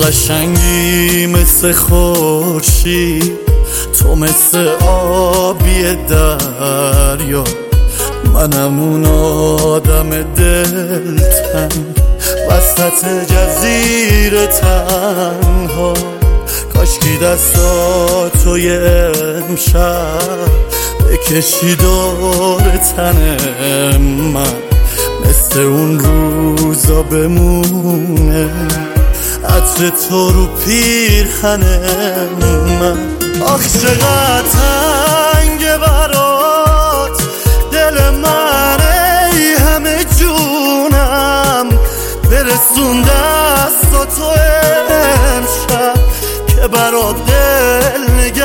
قشنگی مثل خورشید، تو مثل آبی دریا، منم اون آدم دلتنگ وسط جزیره تنها. کاشکی دستاتو یه امشب بکشی دور تن من، مثل اون روزا بمونه عطر تو رو پیرهن من. آخ چقدر تنگه برات دل من، ای همه جونم برسون دستاتو امشب که برات دل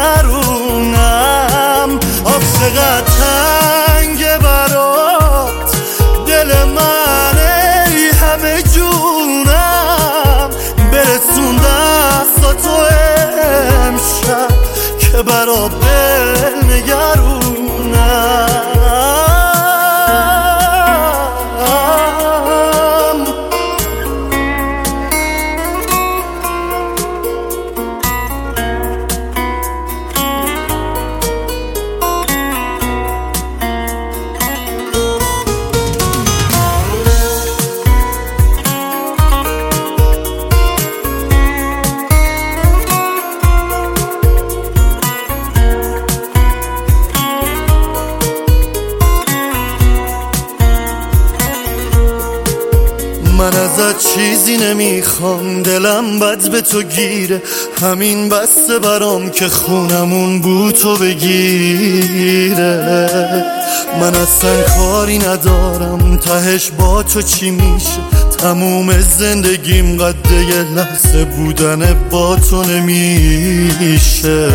نگرونم. آخ چقدر تنگه برات دل من، ای همه جونم برسون دستاتو امشب که برات دل نگرونم. من ازت چیزی نمیخوام، دلم بد به تو گیره، همین بسته برام که خونمون بو تو بگیره. من اصلا کاری ندارم تهش با تو چی میشه، تموم زندگیم قد یه لحظه بودن با تو نمیشه.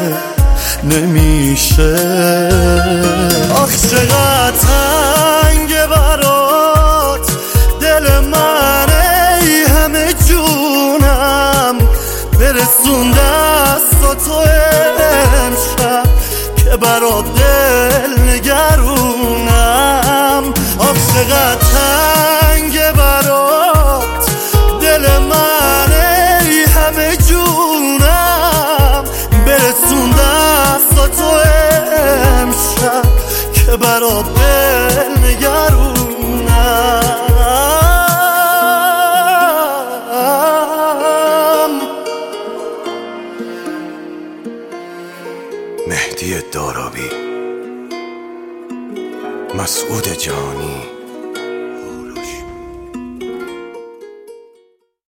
آخ چقدر تنگه برات دل من، ای همه جونم برسون دستاتو امشب که برات دل نگرونم. آخ چقدر تنگه برات دل من، ای همه جونم برسون دستاتو امشب که برات دل نگرونم. مهدی دارابی، مسعود جانی.